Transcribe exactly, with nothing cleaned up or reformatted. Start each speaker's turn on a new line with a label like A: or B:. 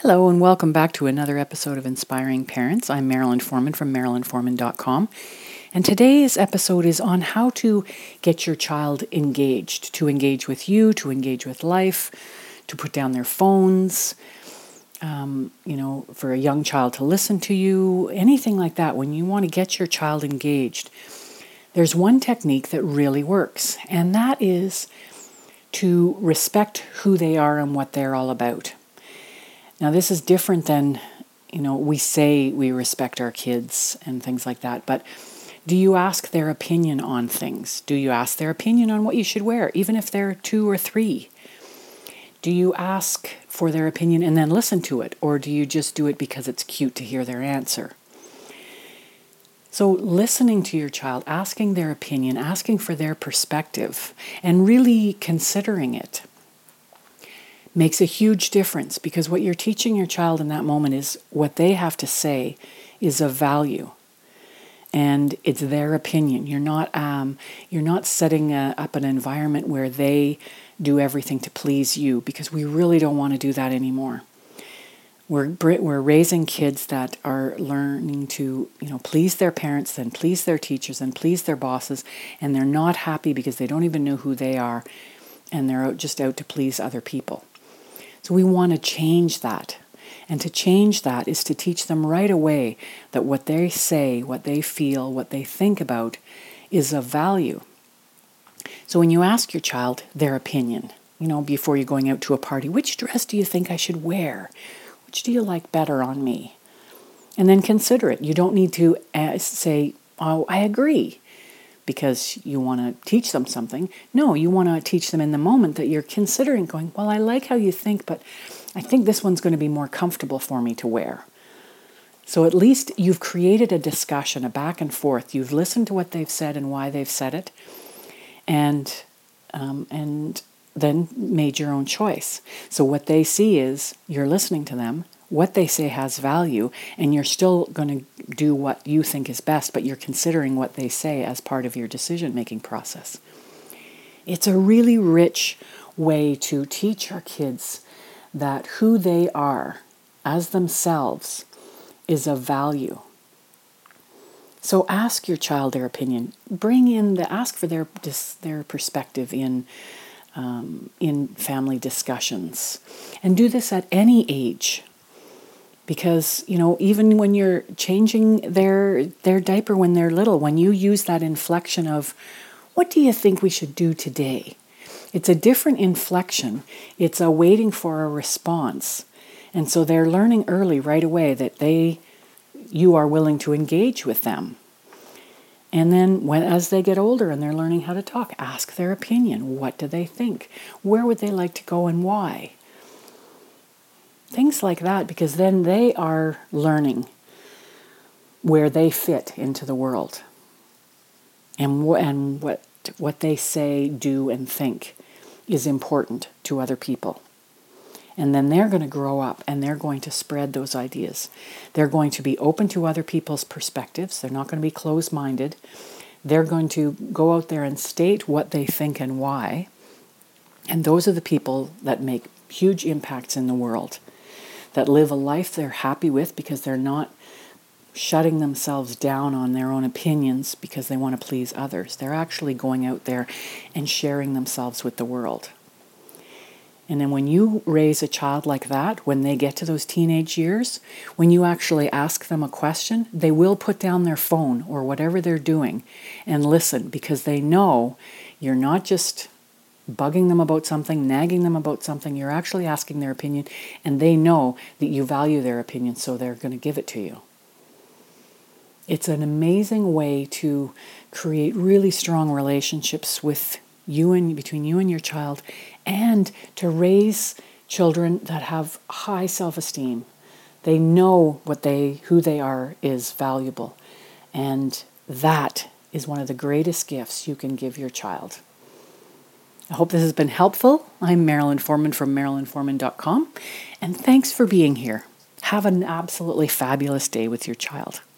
A: Hello and welcome back to another episode of Inspiring Parents. I'm Marilyn Foreman from marilyn foreman dot com. And today's episode is on how to get your child engaged, to engage with you, to engage with life, to put down their phones, um, you know, for a young child to listen to you, anything like that. When you want to get your child engaged, there's one technique that really works, and that is to respect who they are and what they're all about. Now, this is different than, you know, we say we respect our kids and things like that, but do you ask their opinion on things? Do you ask their opinion on what you should wear, even if they're two or three? Do you ask for their opinion and then listen to it, or do you just do it because it's cute to hear their answer? So listening to your child, asking their opinion, asking for their perspective, and really considering it makes a huge difference, because what you're teaching your child in that moment is what they have to say is of value, and it's their opinion. You're not um, you're not setting a, up an environment where they do everything to please you, because we really don't want to do that anymore. We're we're raising kids that are learning to, you know, please their parents, then please their teachers, and please their bosses, and they're not happy because they don't even know who they are, and they're out, just out to please other people. So we want to change that. And to change that is to teach them right away that what they say, what they feel, what they think about is of value. So when you ask your child their opinion, you know, before you're going out to a party, which dress do you think I should wear? Which do you like better on me? And then consider it. You don't need to uh, say, oh, I agree, because you want to teach them something. No, you want to teach them in the moment that you're considering, going, well, I like how you think, but I think this one's going to be more comfortable for me to wear. So at least you've created a discussion, a back and forth. You've listened to what they've said and why they've said it, and um, and then made your own choice. So what they see is you're listening to them, what they say has value, and you're still going to do what you think is best, but you're considering what they say as part of your decision-making process. It's a really rich way to teach our kids that who they are as themselves is of value. So ask your child their opinion. Bring in the ask for their their perspective in um, in family discussions, and do this at any age. Because, you know, even when you're changing their their diaper when they're little, when you use that inflection of, what do you think we should do today? It's a different inflection. It's a waiting for a response. And so they're learning early right away that they, you are willing to engage with them. And then when as they get older and they're learning how to talk, ask their opinion. What do they think? Where would they like to go and why? Things like that, because then they are learning where they fit into the world, and wh- and what what they say, do, and think is important to other people. And then they're going to grow up and they're going to spread those ideas. They're going to be open to other people's perspectives. They're not going to be closed-minded. They're going to go out there and state what they think and why. And those are the people that make huge impacts in the world, that live a life they're happy with because they're not shutting themselves down on their own opinions because they want to please others. They're actually going out there and sharing themselves with the world. And then when you raise a child like that, when they get to those teenage years, when you actually ask them a question, they will put down their phone or whatever they're doing and listen, because they know you're not just bugging them about something, nagging them about something. You're actually asking their opinion, and they know that you value their opinion, so they're going to give it to you. It's an amazing way to create really strong relationships with you and between you and your child, and to raise children that have high self-esteem. They know what they who they are is valuable, and that is one of the greatest gifts you can give your child. I hope this has been helpful. I'm Marilyn Foreman from marilyn foreman dot com, and thanks for being here. Have an absolutely fabulous day with your child.